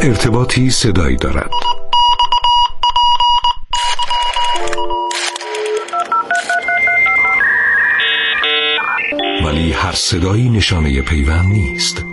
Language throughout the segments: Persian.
ارتباطی صدایی دارد. ولی هر صدایی نشانه پیوند نیست.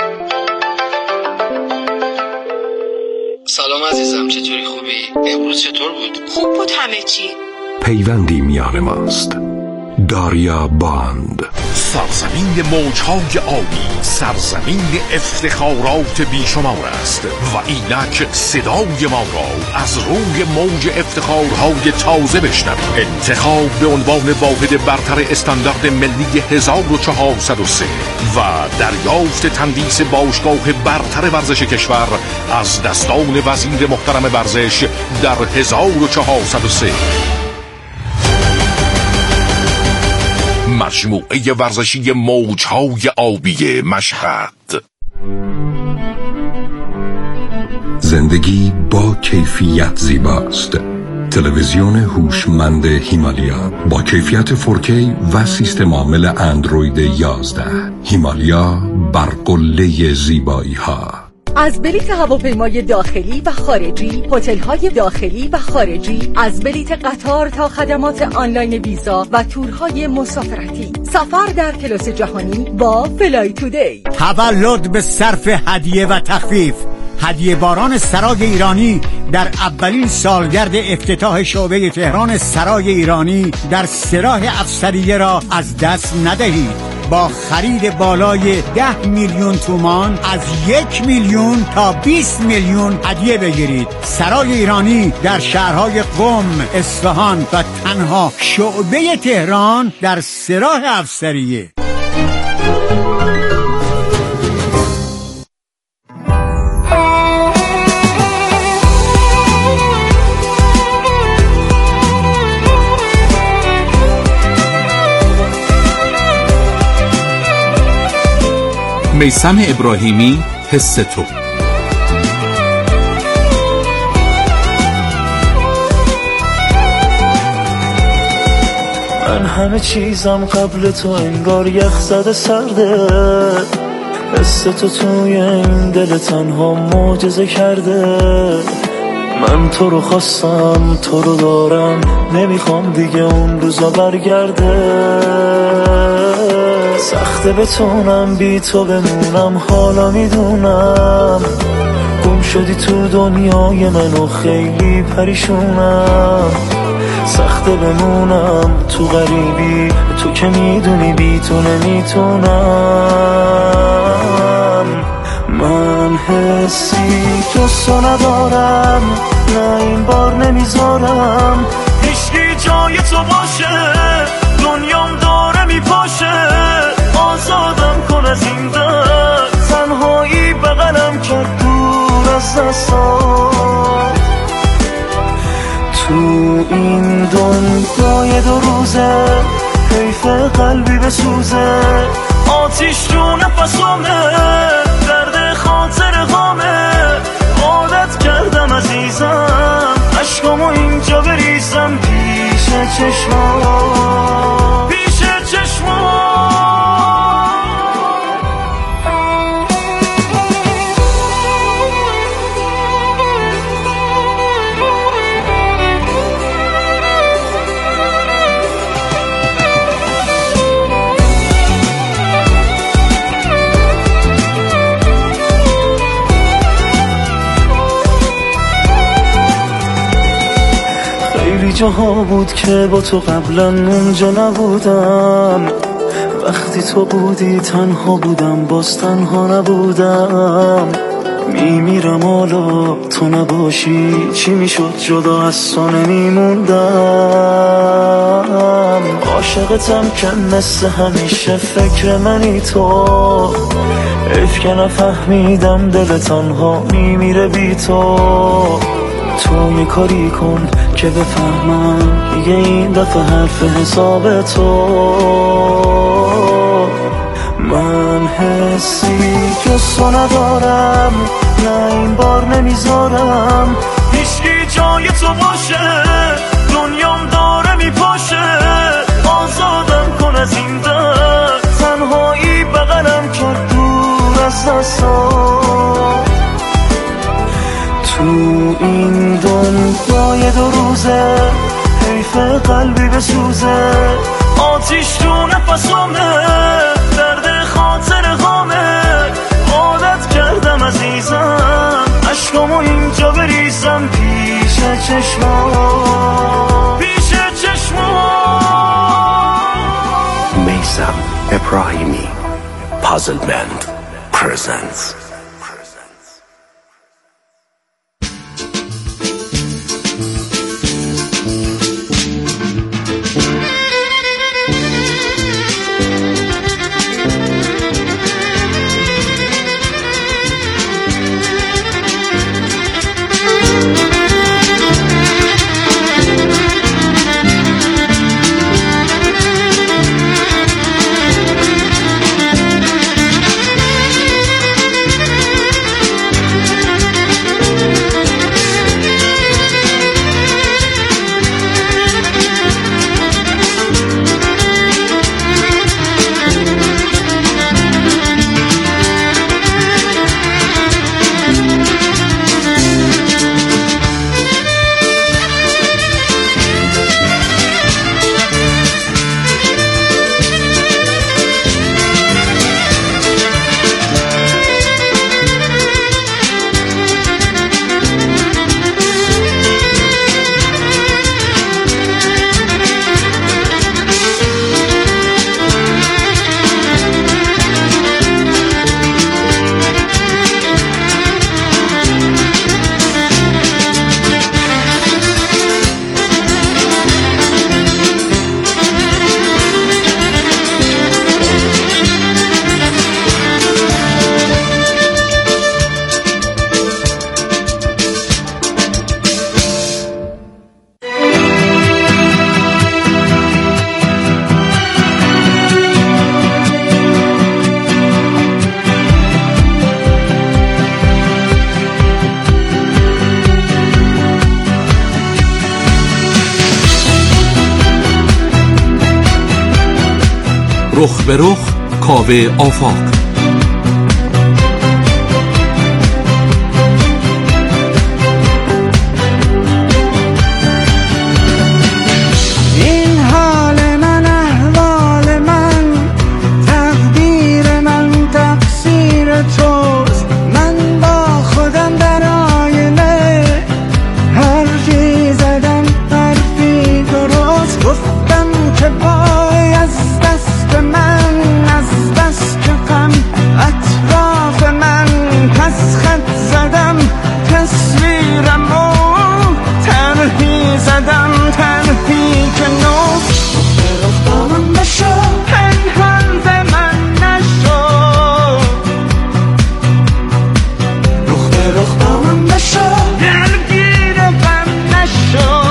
سلام عزیزم، چطوری؟ خوبی؟ امروز چطور بود؟ خوب بود همه چی. پیوندی میان ماست. داریا باند، سرزمین موجهای آبی، سرزمین افتخارات بیشمار است و اینک صدای ما را از روی موج افتخارهای تازه بشنوید. انتخاب به عنوان واحد برتر استاندارد ملی 1403 و دریافت تندیس باشگاه برتر ورزش کشور از دستان وزیر محترم ورزش در 1403. مجموعه ورزشی موجهای آبی مشهد. زندگی با کیفیت زیباست. تلویزیون هوشمند هیمالیا با کیفیت 4K و سیستم عامل اندروید 11. هیمالیا بر قله زیبایی ها. از بلیط هواپیمای داخلی و خارجی، هتل‌های داخلی و خارجی، از بلیط قطار تا خدمات آنلاین ویزا و تورهای مسافرتی. سفر در کلاس جهانی با فلای تودی. تولد به صرف هدیه و تخفیف. هدیه باران سرای ایرانی در اولین سالگرد افتتاح شعبه تهران سرای ایرانی در سراح افسریه را از دست ندهید. با خرید بالای 10 میلیون تومان از 1 میلیون تا 20 میلیون هدیه بگیرید. سرای ایرانی در شهرهای قم، اصفهان و تنها شعبه تهران در سراح افسریه. میثم ابراهیمی، حس تو. من همه چیزم قبل تو انگار یخ زده سرده. حس تو توی این دل تنها معجزه کرده. من تو رو خواستم، تو رو دارم، نمیخوام دیگه اون روزا برگرده. سخته بتونم بی تو بمونم، حالا میدونم گم شدی تو دنیای من و خیلی پریشونم. سخته بمونم تو غریبی، تو که میدونی بی تو نمیتونم. من حسی جستو ندارم، نه این بار نمیذارم هیچکی جای تو باشه. دنیام داره میپاشه، آزادم کن از این درد. تنهایی بغلم کرد دور از دستات. تو این دنیای دو روزه حیف قلبی بسوزه. آتیش تو نفسامه، درد خاطر غامه. عادت کردم عزیزم عشقامو اینجا بریزم پیش چشمام، پیش چشمام. جاها بود که با تو قبلا اونجا نبودم. وقتی تو بودی تنها بودم، باز تنها نبودم. میمیرم حالا تو نباشی، چی میشد جدا از تو نمیموندم. عاشقتم که مثل همیشه فکر منی تو. حیف که نفهمیدم دل تنها میمیره بی تو. تو یه کاری کن که بفهمم دیگه این دفعه حرف حساب تو. من حسی جستو ندارم، نه این بار نمیذارم هیچکی جای تو باشه. دنیام داره میپاشه، آزادم کن از این درد. تنهایی بغلم کرد دور از دستات. تو این دنیای دو روزه حیف قلبی بسوزه آتیش تو نفسامه درد خاطر غامه عادت کردم عزیزم عشقامو اینجا بریزم پیش چشمام میثم ابراهیمی Puzzlement presents رخ به رخ کاوه آفاق. این حال من احوال من تقدیر من تقصیر توست من با خودم در آینه حرفی زدم حرفی درست گفتم که وای از دست من از دست غم اطراف من پس خط زدم تصویرم و طرحی زدم طرحی که نوست رفتارم بشو پنهان ز من نشو رخ به رخ با من بشو درگیر غم نشو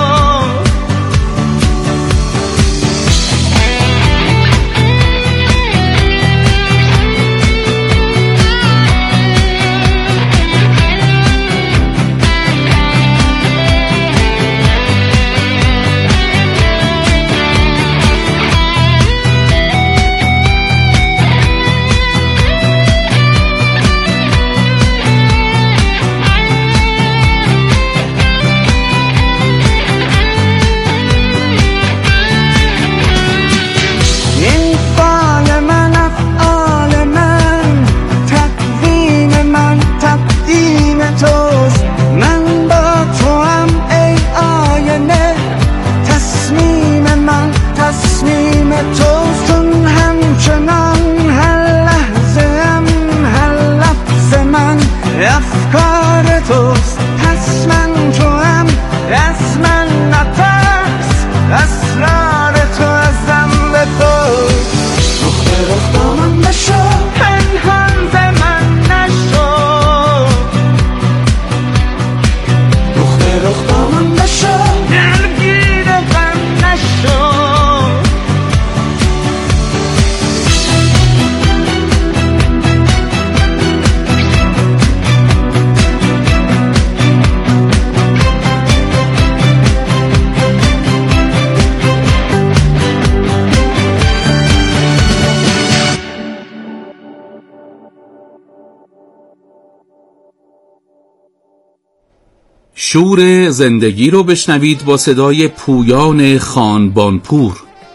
شور زندگی رو بشنوید با صدای پویان خانبانپور.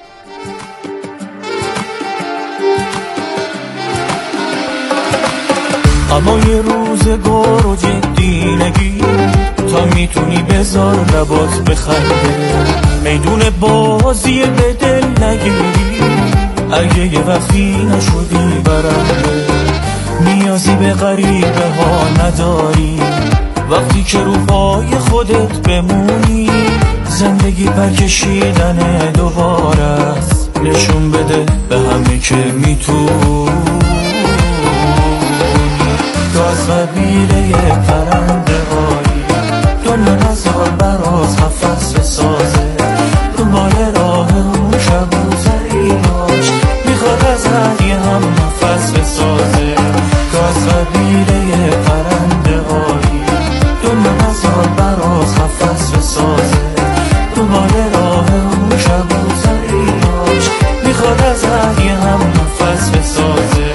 اما یه روزگار رو جدی نگیر، تا میتونی بذار لبات بخنده، میدون بازی به دل نگیری، اگه یه وقتی نشدی برنده، نیازی به غریبه ها نداری، وقتی که رو پای خودت بمونی، زندگی برکشیدن دوباره است، نشون بده به همه که میتونی، تو از قبیله پرنده هایی، دنیا نزار براز قفس بسازه، دنبال راه اون کبوتری باش، میخواد از هر یه هم نفس بسازه، تو از قبیله پرنده هایی، دنیا نزار براز قفس بسازه، دنبال راه اون کبوتری باش، میخواد از هر یه هم نفس بسازه.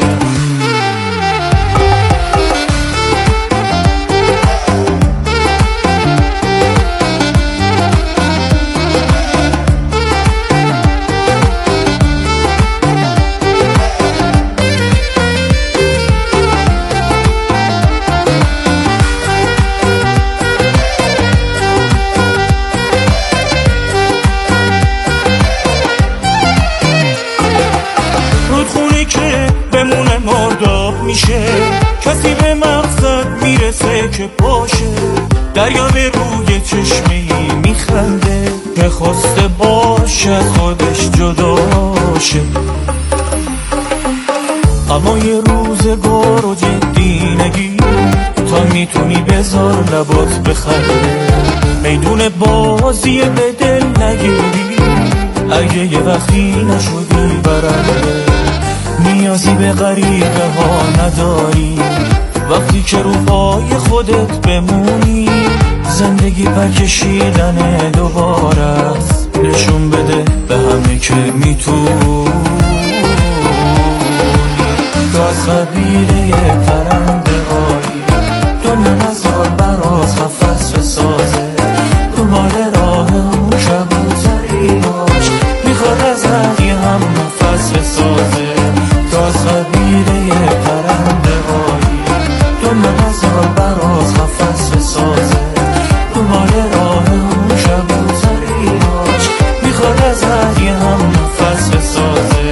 میشه کسی به مقصد میرسه که باشه، دریا به روی چشمه‌ای میخنده، نخواسته باشه خودش جداشه، اما یه روزگار رو جدی نگیر، تا میتونی بذار لبات بخنده، میدون بازی به دل نگیری، اگه یه وقتی نشدی برنده، نیازی به غریبه ها نداری، وقتی که رو پای خودت بمونی، زندگی برکشیدن دوباره است، نشون بده به همه که میتونی، تو از قبیله پرنده هایی، دنیا نزار براز قفس بسازه، دنبال راه اون کبوتری باش، میخواد از هر یه هم نفس بسازه، تو از قبیله پرنده هایی، دنیا نزار براز قفس بسازه، دنبال راه اون کبوتری باش، میخواد از هر یه هم نفس بسازه.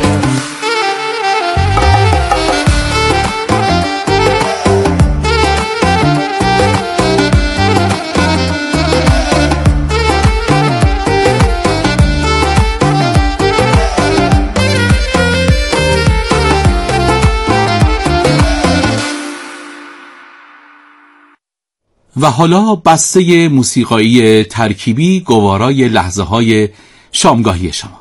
و حالا بسته موسیقایی ترکیبی گوارای لحظه های شامگاهی شما.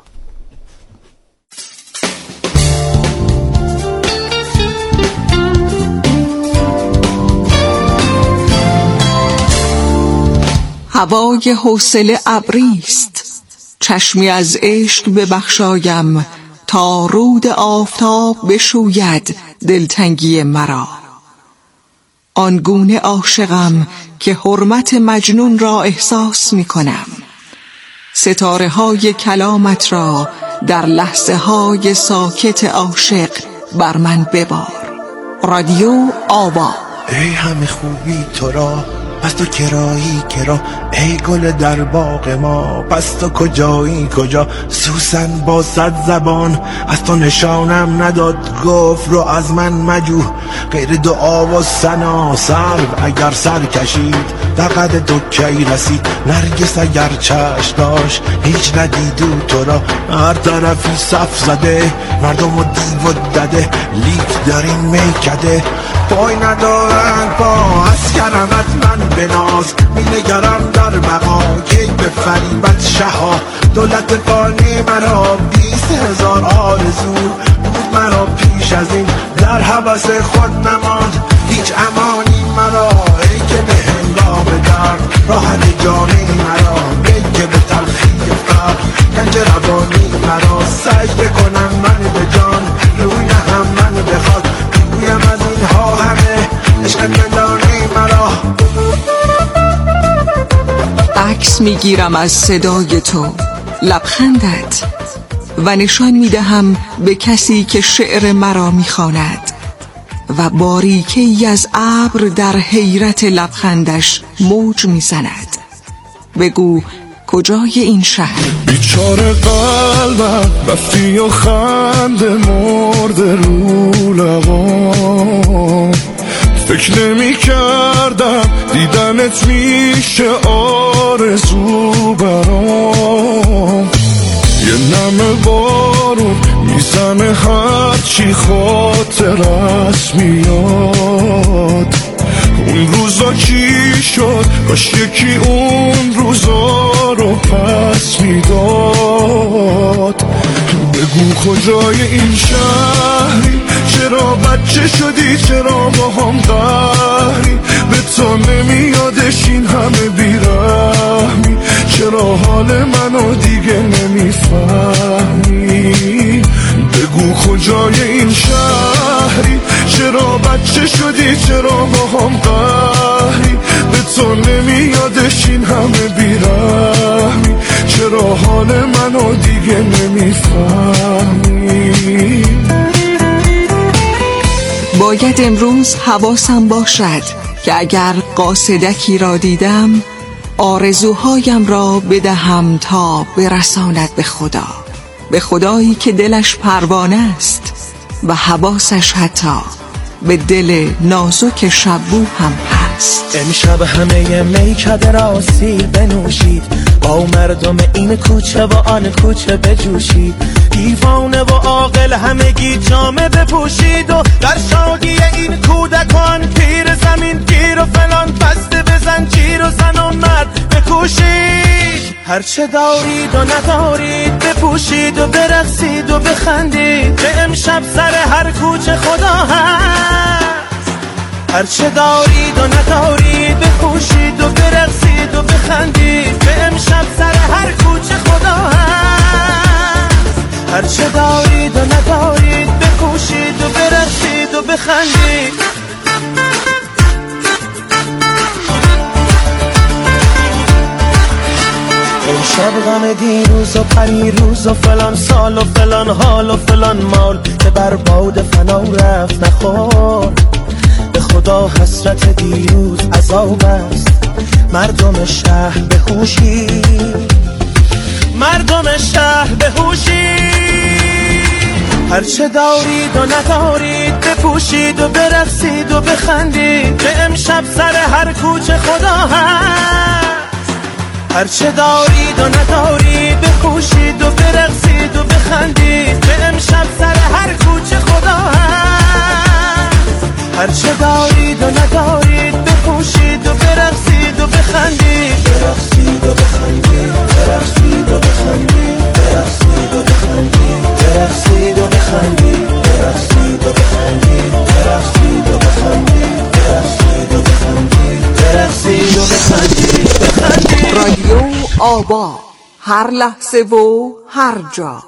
هوای حوصله ابریست، چشمی از عشق ببخشایم، تا رود آفتاب بشوید دلتنگی مرا. آنگونه عاشقم که حرمت مجنون را احساس می کنم، ستاره های کلامت را در لحظه های ساکت عاشق بر من ببار. رادیو آوا. ای همه خوبی تو را، پس تو کرایی کرا، ای گل در باغ ما، پس تو کجایی کجا؟ سوسن با 100 زبان از تو نشانم نداد، گفت رو از من مجو غیر دعا و ثنا. سرو اگر سر کشید در قد تو کی رسید، نرگس اگر چشم داشت هیچ ندیدو تو را. هر طرفی صف زده مردم و دیو و دده، لیک در این میکده پای ندارن پا. از کرمت من بناز مینگرم در بقا، کی به فریبت شها دولت فانی مرا. 20,000 آرزو بود مرا پیش از این، در هوس خود نماند هیچ امانی مرا. ای که به هنگام درد راحت جانی مرا، ای که به تلخی فقر گنج روانی مرا. سجده کنم من به جان روی نهم من بخواد، رویم از اینها همه عشق زندانی مرا. پس میگیرم از صدای تو لبخندت و نشان میدهم به کسی که شعر مرا میخواند و باریکی از ابر در حیرت لبخندش موج میزند. بگو کجای این شهر؟ بیچاره قلبم رفتی و خنده مرده رو لبام، فکر نمی کردم دیدنت میشه آرزو برام. یه نم بارون میزنه هرچی خاطرت میاد. اون روزا چی شد؟ کاش یکی اون روزا رو پس میداد. بگو کجای این شهری؟ چرا بچه شدی؟ چرا با هم قهری؟ به تو نمیادش این همه بیرحمی؟ چرا حال منو دیگه نمیفهمی؟ بگو کجای این شهری؟ چرا بچه شدی؟ چرا با هم قهری؟ به تو نمیادش این همه بیرحمی؟ چرا حال منو دیگه نمیفهمی؟ باید امروز حواسم باشد که اگر قاصدکی را دیدم آرزوهایم را بدهم تا برساند به خدا، به خدایی که دلش پروانه است و حواسش حتی به دل نازک شبو هم هست. امشب همه میکده راستی بنوشید، با مردم این کوچه و آن کوچه بجوشید، دیوانه و عاقل همگی جامه بپوشید و در شادی این کودکان پیر زمین گیر و فلان بسته بزن جیر و زن و مرد بکوشید. هرچه دارید و ندارید بپوشید و برقصید و بخندید، به امشب سر هر کوچه خدا هست. هرچه دارید و ندارید بپوشید و برقصید و بخندید، به امشب سر هر کوچه خدا هست. هرچه دارید و ندارید بپوشید و برقصید و بخندید. امشب غم دیروز و پریروز و فلان سال و فلان حال و فلان مال که بر باد فنا رفت نخور. به خدا حسرت دیروز عذاب است، مردم شهر بهوشید، مردم شهر بهوشید. هرچه دارید و ندارید بپوشید و برقصید و بخندید، به امشب سر هر کوچه خدا هست. هرچه دارید و ندارید بپوشید و برقصید و بخندید، به امشب سر هر کوچه خدا هست. هرچه دارید و ندارید بپوشید و برقصید و بخندید، برقصید و بخندید، برقصید و بخندید، برقصید و بخندید، برقصید و بخندید، برقصید و بخندید، برقصید و بخندید، برقصید و بخندید، برقصید و بخندید. رادیو آبا، هر لحظه و هر جا.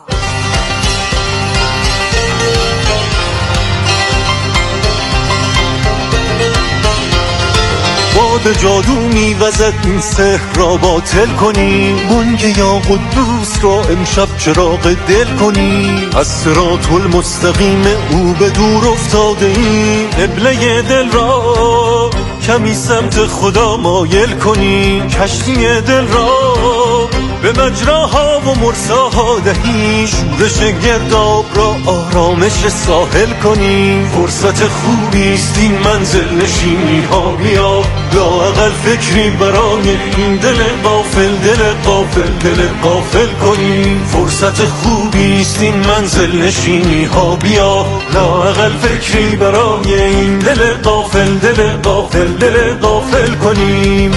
باد جادو میوزد این سحر را باطل کنی، بانگ یا قدوس را امشب چراغ دل کنی. از صراط المستقیم او به دور افتاده ای، قبله دل را کمی سمت خدا مایل کنی. کشتی دل را به مجراها و مرساها دهی، شورش گرداب را آرامش ساحل کنی. فرصت خوبیست این منزل نشینی ها بیا، لااقل فکری برای این دل غافل، دل غافل، دل غافل کنی. فرصت خوبیست این منزل نشینی ها بیا، لااقل فکری برای این دل غافل، دل غافل، دل غافل کنیم.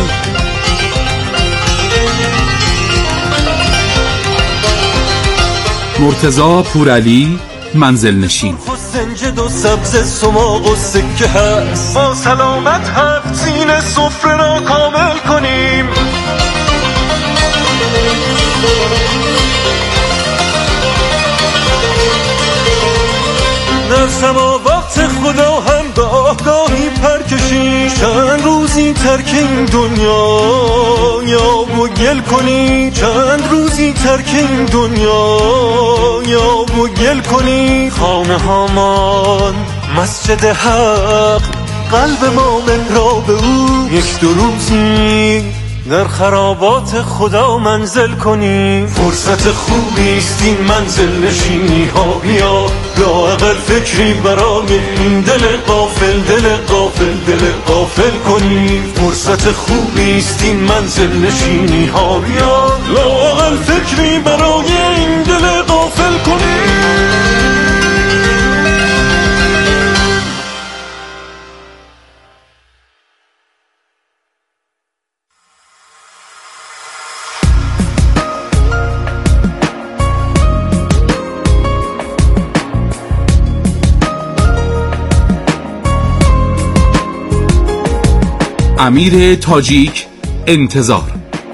مرتضی پورعلی، منزل نشین. سنجد و سبز سماق و سکه هست، با سلامت هفت سین سفره را کامل کنیم. در سماوات خدا هم به آگاهی پر کشیم، چند روزی ترک این دنیا یا و گل کنی چند روزی ترک این دنیا، یا و گل کنی خانه هامان مسجد حق، قلب ما محراب او، یک دو روزی در خرابات خدا منزل کنی. فرصت خوبی است این منزل نشینی ها، بیا لااقل فکری برای این دل غافل، دل غافل، دل غافل کنی. فرصت خوبی است این منزل نشینی ها، بیا لااقل فکری برای این دل غافل کنی. امیر تاجیک، انتظار.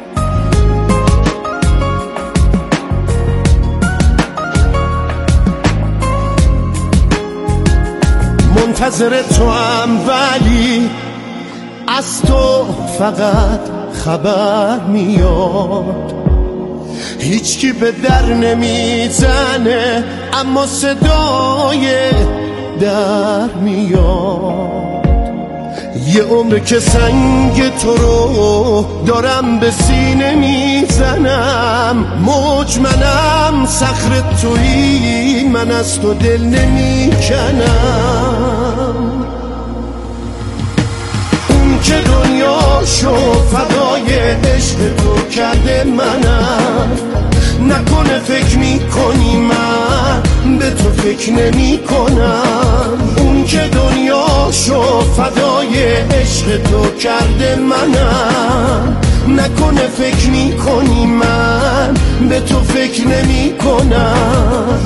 منتظر تو هم ولی از تو فقط خبر میاد، هیچکی به در نمیزنه اما صدای در میاد. یه عمر که سنگ تو رو دارم به سینه میزنم، مجمنم صخر تویی، من از تو دل نمیکنم. اون که دنیاشو فدای عشق تو کرده منم، نکنه فکر میکنی من به تو فکر نمی کنم. اون که دنیاشو فدای عشق تو کرده منم، نکنه فکر میکنی من به تو فکر نمی کنم.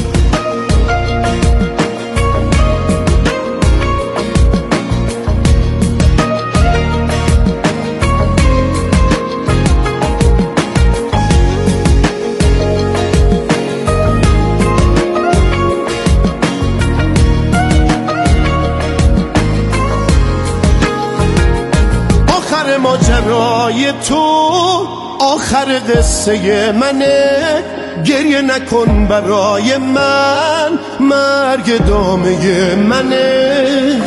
ماجرای تو آخر قصه منه، گریه نکن برای من، مرگ دامه منه.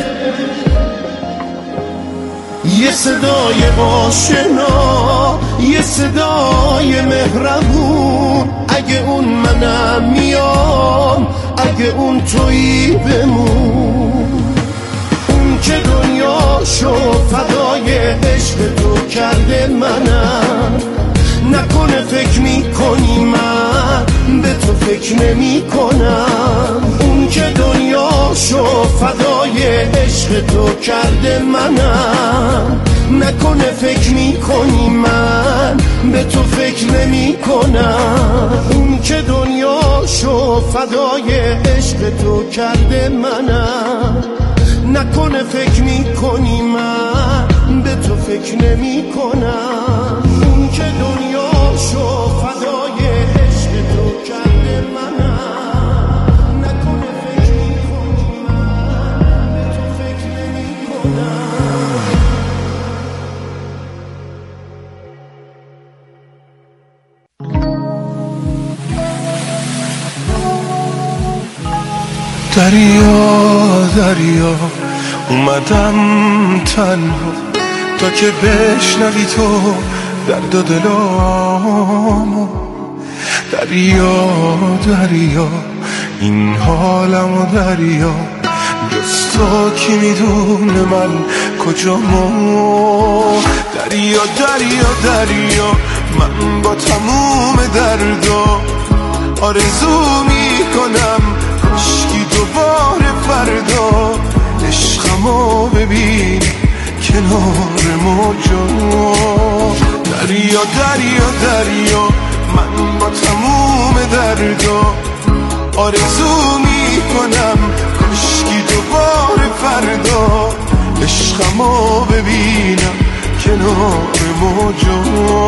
یه صدای آشنا، یه صدای مهربون، اگه اون منم میام، اگه اون تویی بمون. اون که دنیاشو فدای عشق تو کرده منم، نکنه فکر میکنی من به تو فکر نمی کنم. اون که دنیاشو فدای عشق تو کرده منم، نکنه فکر میکنی من به تو فکر نمی کنم. اون که دنیاشو فدای عشق تو کرده منم، نکنه فکر میکنی من به تو فکر نمی کنم. اون که دنیاشو فدای عشق تو کرده منم، نکنه فکر میکنی من به تو فکر نمی کنم. دریا دریا اومدم تنها تا که بشنوی تو درد و دلامو. دریا دریا این حالمو، دریا جز تو کی میدونه من کجامو. دریا دریا دریا من با تموم دردا آرزو میکنم کشکی دوباره فردا عشقمو ببین کنار موجا. دریا دریا دریا من با تموم دردا آرزو میکنم کشکی دوباره فردا عشقمو ببینم کنار موجا.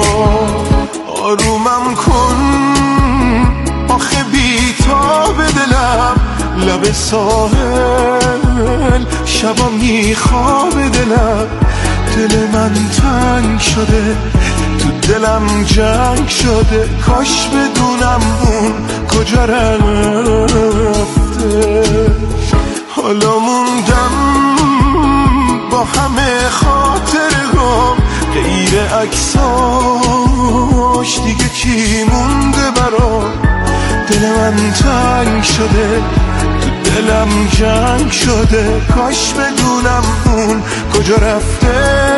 آرومم کن آخه بی‌تاب دلم، لب ساحل شبا میخواب دلم، دل من تنگ شده، تو دلم جنگ شده، کاش بدونم اون کجا رفته. حالا موندم با همه خاطرهام، غیر عکساش دیگه کی مونده برام. دل من تنگ شده، تو دلم جنگ شده، کاش بدونم اون کجا رفته.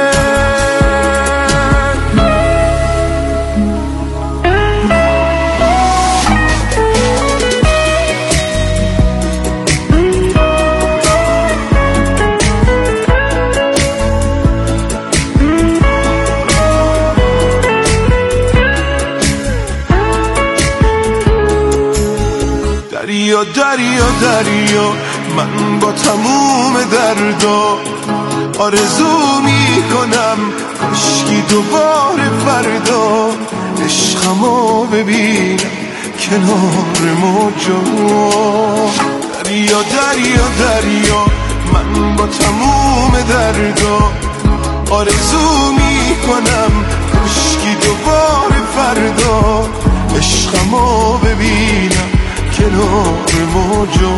دریا دریا دریا، من با تموم دردا آرزو میکنم کاشکی دوباره فردا عشقمو ببینم کنار موجا. دریا دریا دریا، من با تموم دردا آرزو میکنم کاشکی دوباره فردا عشقمو ببینم کنار موجا.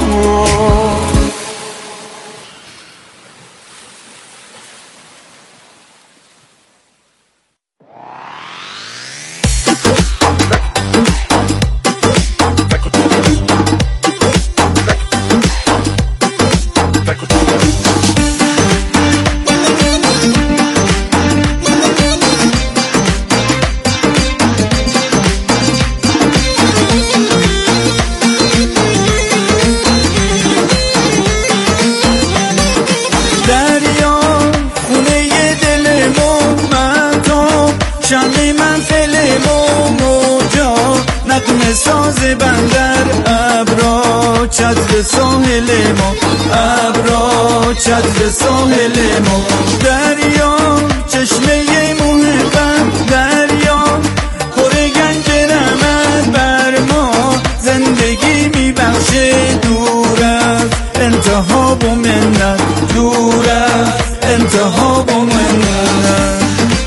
ساز بندر ابرا چتر ساحل ما، ابرا چتر ساحل ما. دریا چشمه محبت، دریا پر گنج رحمت بر ما. زندگی میبخشه دور از انتها و منت، دور از انتها و منت.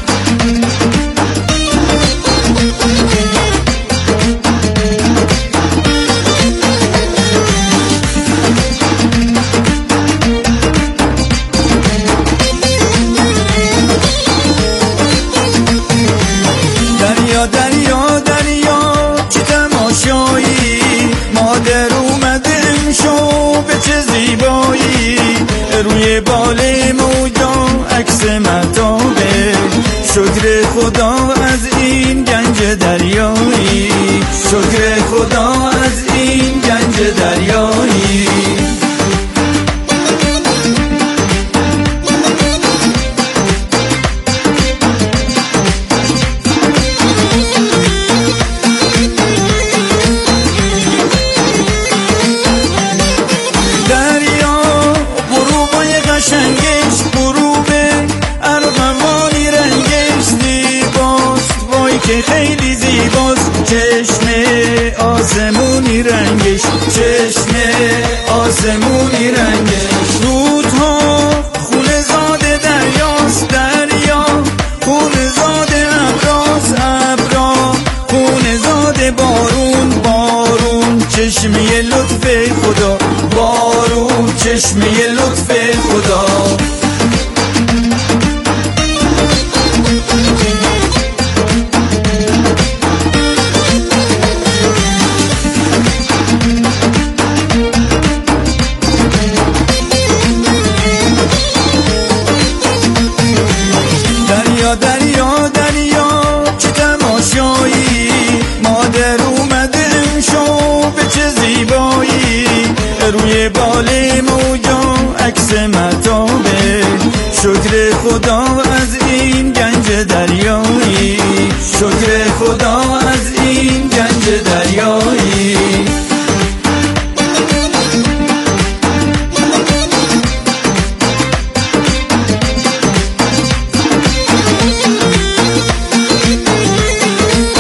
دریا دریا چه تماشایی، مادر اومده امشب به چه زیبایی. روی بال موجا عکس مهتابه، شکر خدا از این گنج دریایی، شکر خدا از این گنج دریایی. قشنگش غروبه ارغوانی رنگش زیباست، وای که خیلی زیباست. چشم آسمونی رنگش، چشم آسمونی رنگش. رودها خونه زاده دریاست، دریا خونه زاده ابراست، ابرا خونه زاده بارون، بارون چشمه لطف خدا، بارون چشمه لطف خدا. دریا دریا دریا چه تماشایی، مادر اومده امشب به چه زیبایی. روی بال موجا عکس مهتابه، شکر خدا از این گنج دریایی، شکر خدا